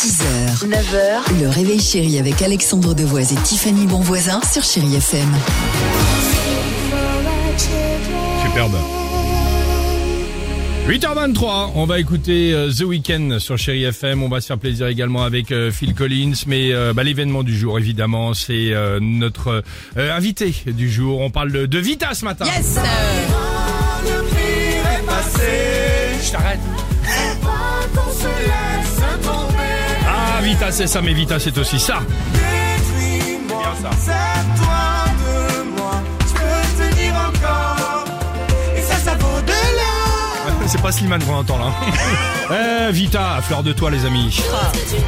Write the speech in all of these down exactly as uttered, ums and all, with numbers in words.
six heures, neuf heures, le réveil chéri avec Alexandre Devoise et Tiffany Bonvoisin sur Chéri F M. Superbe. huit heures vingt-trois, on va écouter euh, The Weeknd sur Chéri F M. On va se faire plaisir également avec euh, Phil Collins. Mais euh, bah, l'événement du jour, évidemment, c'est euh, notre euh, invité du jour. On parle de, de Vita ce matin. Yes. Je t'arrête. Ah, Vita, c'est ça, mais Vita, c'est aussi ça. Bien ça. C'est toi de moi, je peux te dire encore. Et ça, ça vaut de l'or. C'est pas Slimane qu'on entend là. euh, Vita, à fleur de toi, les amis. Ah.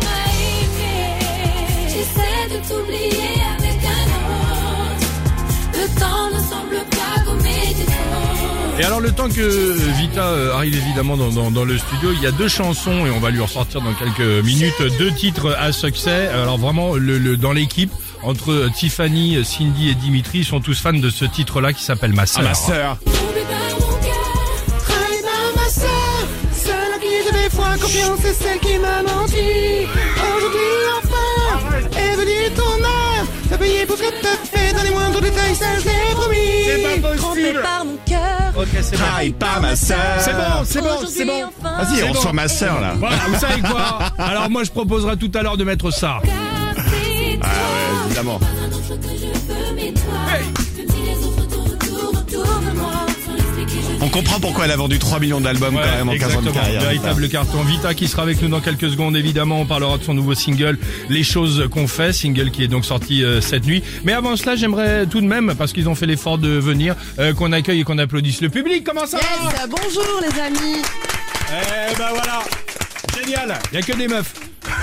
J'essaie de t'oublier avec un autre. Le temps ne semble pas comme mes défauts. Et alors, le temps que Vita euh, arrive évidemment dans, dans, dans le studio, il y a deux chansons et on va lui ressortir dans quelques minutes deux titres à succès. Alors vraiment, le, le, dans l'équipe, entre Tiffany, Cindy et Dimitri, ils sont tous fans de ce titre-là qui s'appelle Ma Sœur. Ah, ma sœur. N'oublie pas mon cœur. Trahie par ma sœur, celle à qui j'avais foi confiance, c'est celle qui m'a menti. Aujourd'hui enfin est venu ton heure. T'as payé pour ce que t'as fait dans les moindres détails, ça je l'ai promis. C'est pas Trompé possible. par mon cœur. Ok, c'est bon. Trahie pas ma sœur. C'est bon, c'est bon, c'est Aujourd'hui, bon. enfin. Vas-y, C'est on bon. reçoit ma sœur là. Voilà, vous savez quoi? Alors moi, je proposerai tout à l'heure de mettre ça. Car c'est toi. Ah ouais, évidemment. Pas un autre que je veux, mais toi. Même si les autres tournent autour, autour de moi. Sans l'expliquer, je On comprend pourquoi elle a vendu trois millions d'albums Ouais, quand même en quinze ans de exactement, carrière. véritable carton. Vita qui sera avec nous dans quelques secondes, évidemment. On parlera de son nouveau single, Les choses qu'on fait, single qui est donc sorti euh, cette nuit. Mais avant cela, j'aimerais tout de même, parce qu'ils ont fait l'effort de venir, euh, qu'on accueille et qu'on applaudisse le public. Comment ça va? Yes. Bonjour les amis. Eh ben voilà, génial. Il y a que des meufs.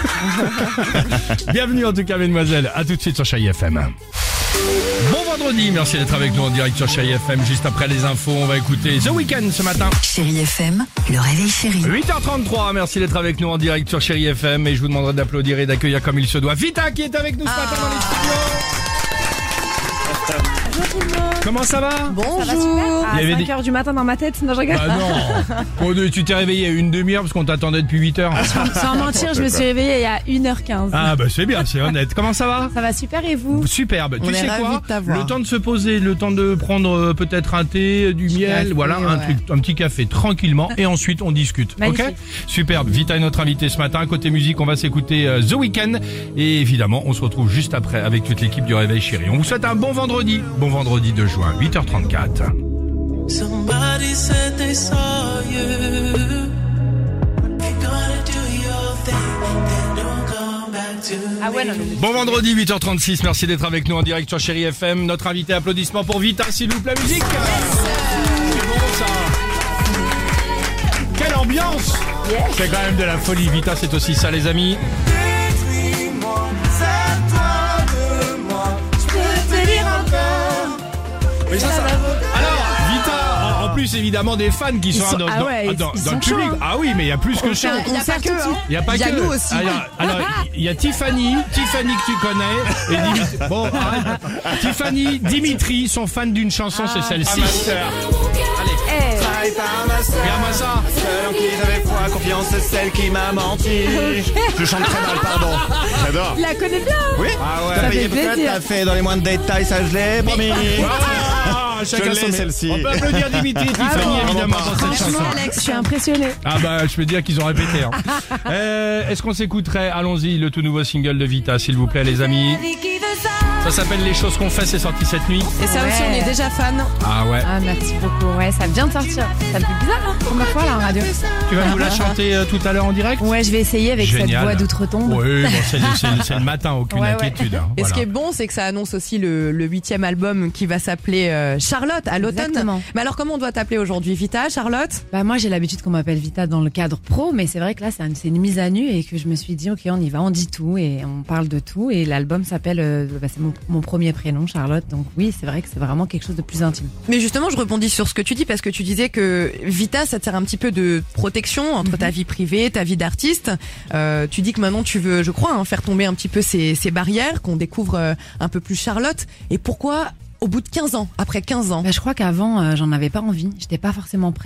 Bienvenue en tout cas, mesdemoiselles. À tout de suite sur Chéri F M. Bon vendredi, merci d'être avec nous en direct sur Chéri F M. Juste après les infos, on va écouter The Weeknd ce matin. Chéri F M, le réveil chéri. huit heures trente-trois, merci d'être avec nous en direct sur Chéri F M. Et je vous demanderai d'applaudir et d'accueillir comme il se doit Vita qui est avec nous ce matin dans les studios. Bonjour tout le monde. Comment ça va? Bonjour. Ça va super. Il y À avait cinq des- heures du matin dans ma tête, non je rigole. Bah non. Oh, tu t'es réveillé à une demi-heure parce qu'on t'attendait depuis huit heures. Sans mentir, je me suis réveillée il y a une heure quinze. Ah bah c'est bien, c'est honnête. Comment ça va? Ça va super et vous? Superbe. On tu est sais ravis quoi? de t'avoir. Le temps de se poser, le temps de prendre euh, peut-être un thé, du miel, café, voilà, un ouais. truc, un petit café tranquillement et ensuite on discute. Magnifique. Ok? Superbe. Vita est notre invité ce matin. Côté musique, on va s'écouter euh, The Weeknd et évidemment, on se retrouve juste après avec toute l'équipe du Réveil Chéri. On vous souhaite un bon vendredi. Bon vendredi de juin, huit heures trente-quatre. Somebody said they saw you. You're gonna do your thing, then don't come back to Ah ouais, non, mais... Bon vendredi, huit heures trente-six, merci d'être avec nous en direct sur Chéri F M. Notre invité, applaudissements pour Vita, s'il vous plaît, musique. C'est bon ça. Quelle ambiance. C'est quand même de la folie, Vita, c'est aussi ça les amis. Détruis-moi, c'est toi de moi, je peux te dire encore. Mais ça, ça... Alors, Vita, en, en plus évidemment des fans qui sont sont- dans, ah dans- ouais, ils- dans- ils dans sont le public. chauds, hein. Ah oui, mais il y a plus que On chaud. fait un Il y a concert pas que, tout de suite. hein. Il y a pas Il y a que. nous aussi. Alors, alors, il y a Tiffany, Tiffany que tu connais, et Dimitri. Bon, arrête. Tiffany, Dimitri sont fans d'une chanson, c'est celle-ci. Ma sœur, Eh, trahie par ma sœur. Regarde-moi ça. Celle en qui j'avais foi confiance, c'est celle qui m'a menti. Je chante très mal, pardon. J'adore. il la connaît bien. Oui. Ah ouais. Ça T'as payé fait pour ce que plaisir. t'as fait dans les moindres détails, ça je l'ai promis. Ah, chacun l'ai, son- celle-ci. On peut applaudir Dimitri et Tiffany évidemment dans cette Franchement, chanson. Alex, je suis impressionnée. Ah bah je peux dire qu'ils ont répété. Hein. Euh, Est-ce qu'on s'écouterait, allons-y, le tout nouveau single de Vita, s'il vous plaît les amis. qui veut ça. Ça s'appelle Les choses qu'on fait, c'est sorti cette nuit. Et ça aussi, Ouais. on est déjà fan. Ah ouais. Ah, merci beaucoup. Ouais, ça vient de sortir. Ça me fait bizarre, hein, première fois là en radio. Tu vas nous la chanter euh, tout à l'heure en direct? Ouais, je vais essayer avec cette Génial. voix d'outre-tombe. Oui, bon, c'est le, c'est le- c'est le matin, aucune Ouais, ouais. inquiétude. hein, Et ce voilà. qui est bon, c'est que ça annonce aussi le le huitième album qui va s'appeler euh, Charlotte à l'automne. Exactement. Mais alors, comment on doit t'appeler aujourd'hui? Vita, Charlotte? Bah moi j'ai l'habitude qu'on m'appelle Vita dans le cadre pro, mais c'est vrai que là c'est un- c'est une mise à nu et que je me suis dit ok on y va, on dit tout et on parle de tout et l'album s'appelle euh, bah, c'est mon, mon premier prénom Charlotte, donc oui c'est vrai que c'est vraiment quelque chose de plus intime. Mais justement, je rebondis sur ce que tu dis parce que tu disais que Vita, ça te sert un petit peu de protection entre ta vie privée, ta vie d'artiste. Euh, tu dis que maintenant tu veux, je crois, hein, faire tomber un petit peu ces, ces barrières, qu'on découvre euh, un peu plus Charlotte. Et pourquoi au bout de quinze ans, après quinze ans? Bah, je crois qu'avant euh, j'en avais pas envie, j'étais pas forcément prête.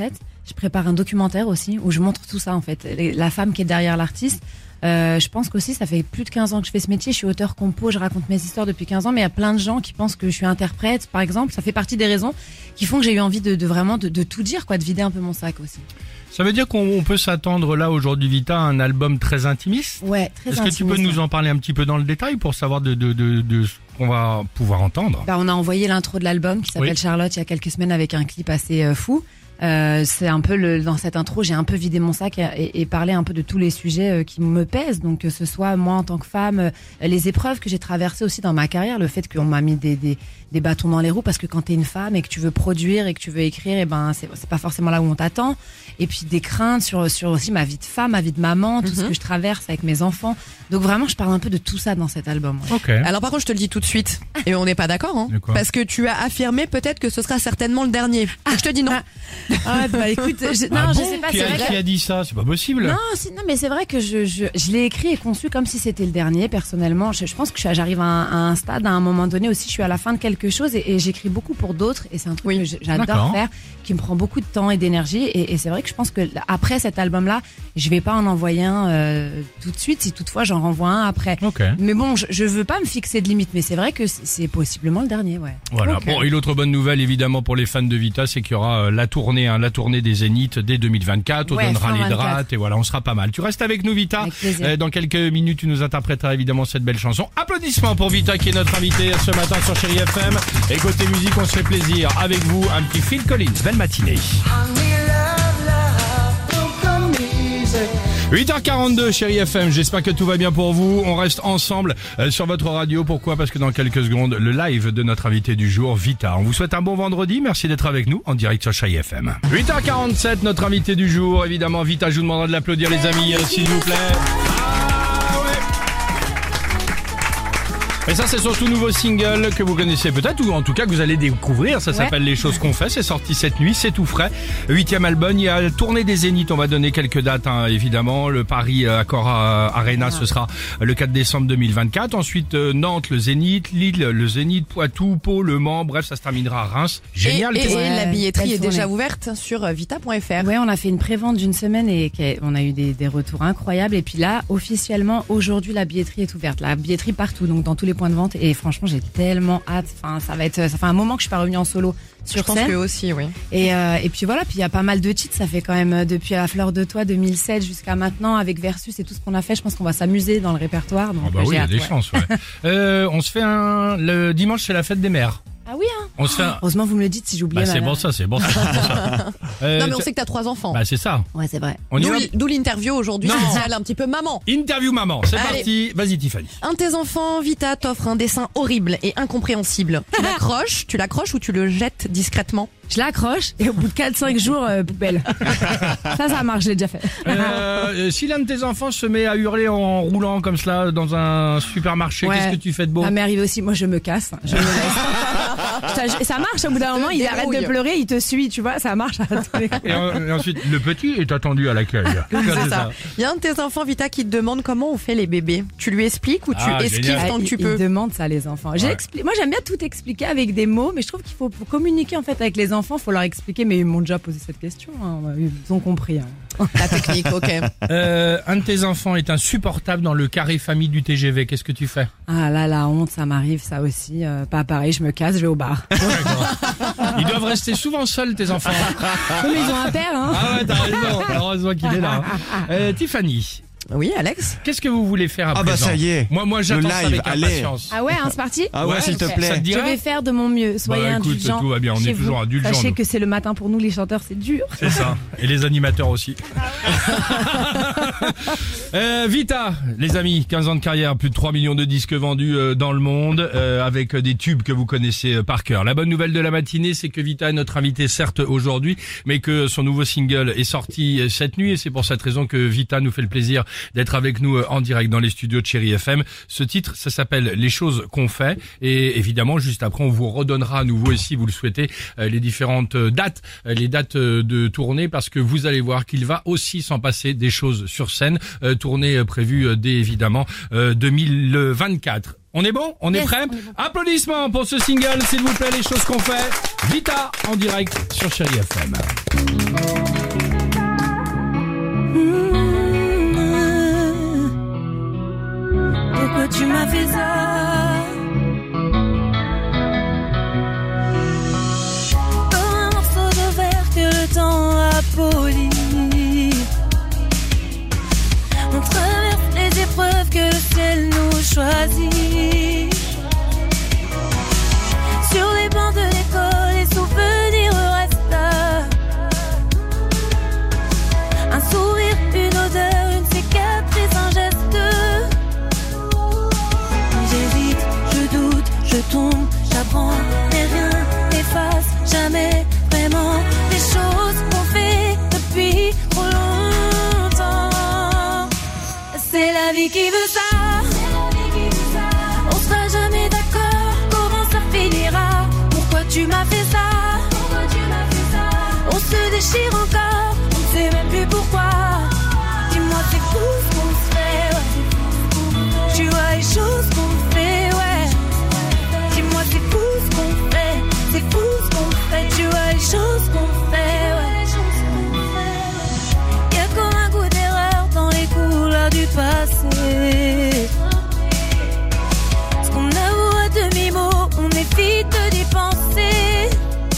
Je prépare un documentaire aussi où je montre tout ça en fait, Les- la femme qui est derrière l'artiste. Euh, je pense qu'aussi ça fait plus de quinze ans que je fais ce métier, je suis auteur compo, je raconte mes histoires depuis quinze ans, mais il y a plein de gens qui pensent que je suis interprète par exemple, ça fait partie des raisons qui font que j'ai eu envie de, de vraiment de, de tout dire quoi, de vider un peu mon sac aussi. Ça veut dire qu'on on peut s'attendre là aujourd'hui, Vita, à un album très intimiste. Ouais, très Est-ce que tu peux intimiste, nous en parler un petit peu dans le détail pour savoir de, de, de, de ce qu'on va pouvoir entendre? Bah, on a envoyé l'intro de l'album qui s'appelle Oui. Charlotte il y a quelques semaines avec un clip assez euh, fou. Euh, c'est un peu le, dans cette intro, j'ai un peu vidé mon sac et, et, et parlé un peu de tous les sujets euh, qui me pèsent. Donc que ce soit moi en tant que femme, euh, les épreuves que j'ai traversées aussi dans ma carrière, le fait qu'on m'a mis des, des, des bâtons dans les roues parce que quand t'es une femme et que tu veux produire et que tu veux écrire, et ben c'est, c'est pas forcément là où on t'attend. Et puis des craintes sur, sur aussi ma vie de femme, ma vie de maman, tout Mhm. ce que je traverse avec mes enfants. Donc vraiment, je parle un peu de tout ça dans cet album. Ouais. Ok. Alors par contre, je te le dis tout de suite, et on n'est pas d'accord, hein, De quoi parce que tu as affirmé peut-être que ce sera certainement le dernier. Donc, je te dis non. Ah bah écoute, je, non, Ah je bon sais pas. qui, c'est a, vrai que- qui a dit ça? C'est pas possible. Non, si, non, mais c'est vrai que je, je, je l'ai écrit et conçu comme si c'était le dernier. Personnellement, je, je pense que je- j'arrive à un, à un stade, à un moment donné aussi, je suis à la fin de quelque chose et, et j'écris beaucoup pour d'autres. Et c'est un truc Oui. que j- j'adore D'accord. faire, qui me prend beaucoup de temps et d'énergie. Et, et c'est vrai que je pense que là, après cet album-là, je vais pas en envoyer un euh, tout de suite, si toutefois j'en renvoie un après. Ok. Mais bon, je, je veux pas me fixer de limite, mais c'est vrai que c'est, c'est possiblement le dernier, ouais. Voilà. Ok. Bon, et l'autre bonne nouvelle, évidemment, pour les fans de Vita, c'est qu'il y aura euh, la tournée, hein, la tournée des Zéniths dès deux mille vingt-quatre. On Ouais, donnera fin les vingt-quatre. dates et voilà, on sera pas mal. Tu restes avec nous, Vita. Avec plaisir. Euh, dans quelques minutes, tu nous interpréteras évidemment cette belle chanson. Applaudissements pour Vita, qui est notre invité ce matin sur Chérie F M. Et côté musique, on se fait plaisir avec vous. Un petit Phil Collins. Belle matinée. huit heures quarante-deux, Chérie F M, j'espère que tout va bien pour vous. On reste ensemble euh, sur votre radio. Pourquoi? Parce que dans quelques secondes, le live de notre invité du jour, Vita. On vous souhaite un bon vendredi. Merci d'être avec nous en direct sur Chérie F M. huit heures quarante-sept, notre invité du jour. Évidemment, Vita, je vous demanderai de l'applaudir, les amis, euh, s'il vous plaît. Ah ouais. Et ça, c'est son tout nouveau single que vous connaissez peut-être, ou en tout cas que vous allez découvrir. Ça Ouais. s'appelle Les choses qu'on fait. C'est sorti cette nuit, c'est tout frais. Huitième album, il y a la tournée des Zéniths. On va donner quelques dates, hein, évidemment. Le Paris euh, Accor euh, Arena, ce sera le quatre décembre deux mille vingt-quatre. Ensuite, euh, Nantes, le Zénith. Lille, le Zénith. Poitou, Pau, Le Mans. Bref, ça se terminera à Reims. Génial. Et, et, qu'est-ce- et la billetterie Belle est déjà tournée. ouverte sur euh, vita point f r. Ouais, on a fait une prévente d'une semaine et qui- on a eu des, des retours incroyables. Et puis là, officiellement, aujourd'hui, la billetterie est ouverte. La billetterie partout, donc dans tous les points de vente. Et franchement, j'ai tellement hâte. Enfin, ça va être, ça fait un moment que je suis pas revenue en solo Je sur pense scène. que aussi, oui. Et, euh, et puis voilà, puis il y a pas mal de titres. Ça fait quand même euh, depuis À Fleur de Toi deux mille sept jusqu'à maintenant avec Versus et tout ce qu'on a fait. Je pense qu'on va s'amuser dans le répertoire. Donc Ah bah euh, oui, il j'ai y a hâte, des ouais. chances, ouais. euh, on se fait un, le dimanche, c'est la fête des mères. Ah oui, hein. On se fait un, Heureusement, vous me le dites si j'oublie. bah, c'est bon ça, c'est bon ça. c'est bon ça. Euh, Non, mais on tu- sait que t'as trois enfants. bah, c'est ça. Ouais, c'est vrai. On y D'où va? l- D'où l'interview aujourd'hui Non. spéciale un petit peu maman. Interview maman, c'est Allez. parti. Vas-y, Tiffany. Un de tes enfants, Vita, t'offre un dessin horrible et incompréhensible. Tu l'accroches, tu l'accroches ou tu le jettes discrètement? Je l'accroche et au bout de quatre cinq jours, euh, poubelle. ça, ça marche, je l'ai déjà fait. Euh, si l'un de tes enfants se met à hurler en roulant comme cela dans un supermarché, Ouais. qu'est-ce que tu fais de beau? Ça m'est arrivé aussi, moi je me casse, je me laisse. Ça, je- ça marche au bout d'un moment, il arrête de débrouilles. pleurer, il te suit, tu vois, ça marche. à tous les coups. Et, en- et ensuite, le petit est attendu à l'accueil. C'est ça. Il y a un de tes enfants, Vita, qui te demande comment on fait les bébés. Tu lui expliques ou tu Ah, esquives génial. tant que ils, tu ils peux? demandent ça les enfants. J'ai Ouais. expli- Moi j'aime bien tout expliquer avec des mots, mais je trouve qu'il faut pour communiquer en fait avec les enfants, faut leur expliquer. Mais ils m'ont déjà posé cette question, hein. Ils ont compris. Hein. La technique, ok. Euh, un de tes enfants est insupportable dans le carré famille du T G V. Qu'est-ce que tu fais? Ah là la honte, ça m'arrive ça aussi. Euh, pas pareil, je me casse, je vais au bar. Ils doivent rester souvent seuls, tes enfants. Mais ils ont un père, hein. Ah ouais, t'as raison. Heureusement qu'il est là. Euh, Tiffany, Oui, Alex? qu'est-ce que vous voulez faire à Ah bah présent? ça y est. Moi, moi, Le j'attends ça live, avec allez. impatience. Ah ouais, hein, c'est parti. Ah ouais, Ouais, s'il te ça- plaît. ça te Je dirait? vais faire de mon mieux. Soyez Bah, écoute, indulgents. tout va bien, on chez est toujours vous. indulgents, Sachez nous. que c'est le matin pour nous, les chanteurs, c'est dur. C'est ça. Et les animateurs aussi. euh, Vita, les amis, quinze ans de carrière, plus de trois millions de disques vendus euh, dans le monde, euh, avec des tubes que vous connaissez euh, par cœur. La bonne nouvelle de la matinée, c'est que Vita est notre invité certes aujourd'hui, mais que son nouveau single est sorti euh, cette nuit, et c'est pour cette raison que Vita nous fait le plaisir d'être avec nous euh, en direct dans les studios de Chérie F M. Ce titre, ça s'appelle Les choses qu'on fait, et évidemment, juste après, on vous redonnera à nouveau, et si vous le souhaitez, euh, les différentes euh, dates, euh, les dates euh, de tournée, parce que vous allez voir qu'il va aussi s'en passer des choses sur scène, euh, tournée euh, prévue euh, dès évidemment euh, deux mille vingt-quatre. On est bon? On est Yes, prêt? on est bon. Applaudissements pour ce single, s'il vous plaît, les choses qu'on fait. Vita en direct sur Chérie F M. Pourquoi tu m'as fait ça? Comme un morceau de verre que le temps a poli. On traverse les épreuves que le ciel nous choisit. Sur les bancs de l'école, les souvenirs restent. Un sourire, une odeur, une cicatrice, un geste. J'hésite, je doute, je tombe, j'apprends, mais rien n'efface jamais vraiment les choses qu'on fait depuis trop longtemps. C'est la vie qui veut ça. On sera jamais d'accord, comment ça finira? Pourquoi tu m'as fait ça? On se déchire encore, on ne sait même plus pourquoi. Dis-moi c'est fou ce qu'on se fait, ouais. Tu vois les choses qu'on fait, ouais. Dis-moi c'est fou ce qu'on fait, c'est fou ce qu'on fait. Tu vois les choses qu'on fait, ouais. Y'a comme un goût d'erreur dans les couleurs du passé. Ce qu'on avoue à demi-mot, on évite d'y penser.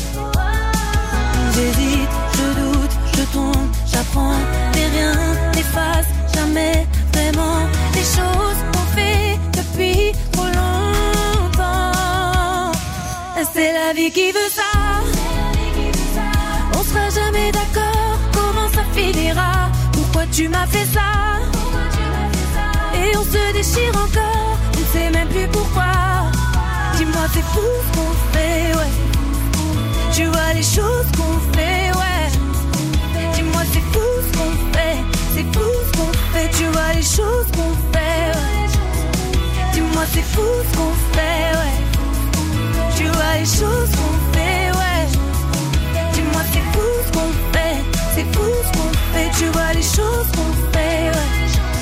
J'hésite, je doute, je tombe, j'apprends, mais rien n'efface jamais vraiment les choses qu'on fait depuis trop longtemps. C'est la vie qui veut ça. On sera jamais d'accord, comment ça finira? Pourquoi tu m'as fait ça? Et on se déchire encore, on ne sait même plus pourquoi. Dis-moi c'est fou ce qu'on fait, ouais. Tu vois les choses qu'on fait, ouais. Dis-moi c'est fou ce qu'on fait, c'est fou ce qu'on fait. Tu vois les choses qu'on fait, ouais. Dis-moi c'est fou ce qu'on fait, ouais. Tu vois les choses qu'on fait, ouais. Dis-moi c'est fou ce qu'on fait, c'est fou ce qu'on fait. Tu vois les choses qu'on fait, ouais.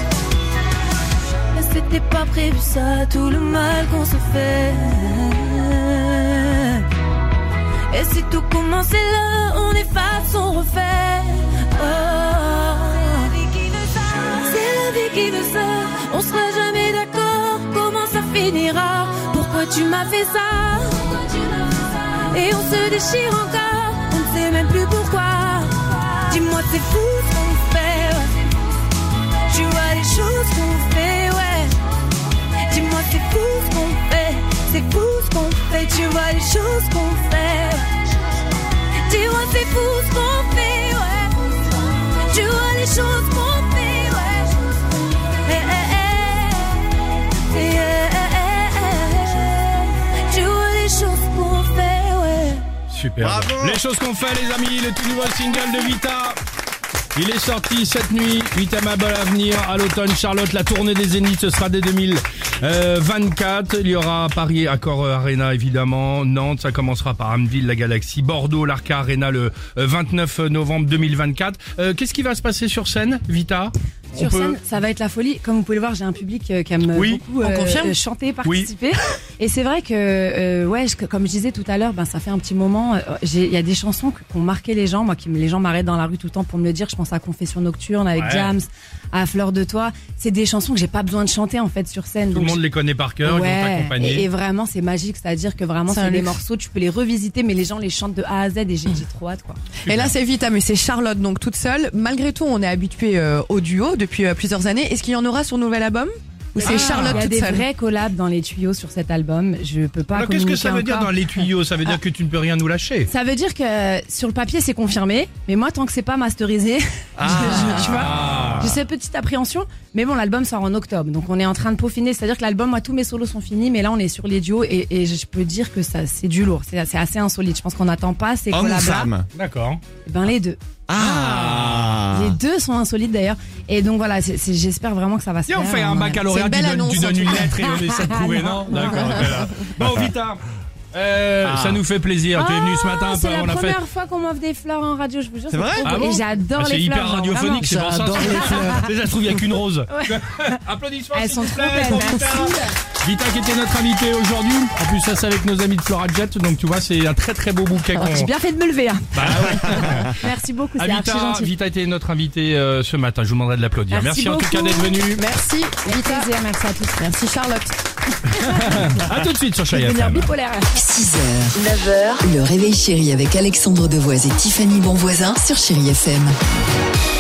Mais c'était pas prévu ça, tout le mal qu'on se fait. Et si tout commençait là, on efface, on refait. Oh, c'est la vie qui veut ça. On sera jamais d'accord, comment ça finira? Pourquoi tu m'as fait ça? Et on se déchire encore, on ne sait même plus pourquoi. Dis-moi c'est fou ce qu'on fait, ouais. Tu vois les choses qu'on fait, ouais. Dis-moi c'est fou ce qu'on fait, c'est fou ce qu'on fait. Tu vois les choses qu'on fait, ouais. Dis-moi c'est fou ce qu'on fait, ouais. Tu vois les choses qu'on fait, ouais. Eh, eh, eh. Eh, eh, eh. Tu vois les choses qu'on fait, ouais. Super. Bravo. Les choses qu'on fait, les amis, le tout nouveau single de Vita. Il est sorti cette nuit, huitième album à venir, à l'automne. Charlotte, la tournée des Zéniths, ce sera dès deux mille vingt-quatre. Il y aura Paris, Accor Arena évidemment, Nantes, ça commencera par Amville, la Galaxie, Bordeaux, l'Arca Arena le vingt-neuf novembre deux mille vingt-quatre. Euh, qu'est-ce qui va se passer sur scène, Vita? On Sur peut- scène, ça va être la folie. Comme vous pouvez le voir, j'ai un public euh, qui aime Oui. beaucoup On confirme chanter, participer. Et c'est vrai que, euh, ouais, je- comme je disais tout à l'heure, ben ça fait un petit moment. euh, j'ai- Il y a des chansons qui ont marqué les gens. Moi, qui me- les gens m'arrêtent dans la rue tout le temps pour me le dire. Je pense à Confession nocturne avec Ouais. Jams, à Fleur de toi. C'est des chansons que j'ai pas besoin de chanter en fait sur scène. Tout le Donc, monde les connaît par cœur, ils vont ouais, t'accompagner. et, et vraiment c'est magique, c'est-à-dire que vraiment C'est c'est un des luxe. morceaux, tu peux les revisiter, mais les gens les chantent de A à Z et j'ai j'ai trop hâte quoi. Et là c'est Vita, mais c'est Charlotte donc toute seule. Malgré tout, on est habitué euh, au duo depuis euh, plusieurs années. Est-ce qu'il y en aura sur le nouvel album? Ou c'est Ah, Charlotte il y a toute des seule? vrais collabs dans les tuyaux sur cet album. Je peux pas. Alors qu'est-ce que ça veut communiquer dire encore. dans les tuyaux? Ça veut dire que tu ne peux rien nous lâcher. Ça veut dire que euh, sur le papier c'est confirmé, mais moi tant que c'est pas masterisé, Ah. je- tu vois, j'ai cette petite appréhension. Mais bon, l'album sort en octobre, donc on est en train de peaufiner. C'est-à-dire que l'album, moi tous mes solos sont finis, mais là on est sur les duos et, et je peux dire que ça c'est du lourd, c'est c'est assez insolite. Je pense qu'on n'attend pas ces Homme ou collabs-là. femme? D'accord. Ben les deux. Ah. Les deux sont insolites d'ailleurs. Et donc voilà, c'est- c'est- j'espère vraiment que ça va se Viens, faire. on fait un On a- baccalauréat, c'est une tu belle donnes, annonce, tu en donnes tout une cas. lettre et on essaie de trouver, non? D'accord, ok, là. Bon, Vita, euh, Ah. ça nous fait plaisir. Tu es venu ce matin un peu C'est la avant la fête. première fois qu'on m'offre des fleurs en radio, je vous jure. C'est vrai trop Ah beau. bon Et j'adore Ah, les c'est fleurs. hyper genre, radiophonique, c'est pour ça. J'adore les fleurs. Ça se trouve, il n'y a qu'une rose. Applaudissements. Elles s'il sont vous trop plaît, belles, pour merci. Vita. Vita qui était notre invitée aujourd'hui. En plus, ça, c'est avec nos amis de Flora Jet. Donc, tu vois, c'est un très très beau bouquet qu'on... J'ai bien fait de me lever. Hein. Bah ouais. Merci beaucoup, Ah, c'est Vita, archi gentil. Vita était notre invitée euh, ce matin. Je vous demanderai de l'applaudir. Merci Merci, en tout cas beaucoup. d'être venu. Merci, Avec Vita. plaisir, merci à tous. Merci, Charlotte. À tout de suite sur Je vais Chérie F devenir M. bipolaire. six heures, neuf heures, le réveil chéri avec Alexandre Devoise et Tiffany Bonvoisin sur Chérie F M.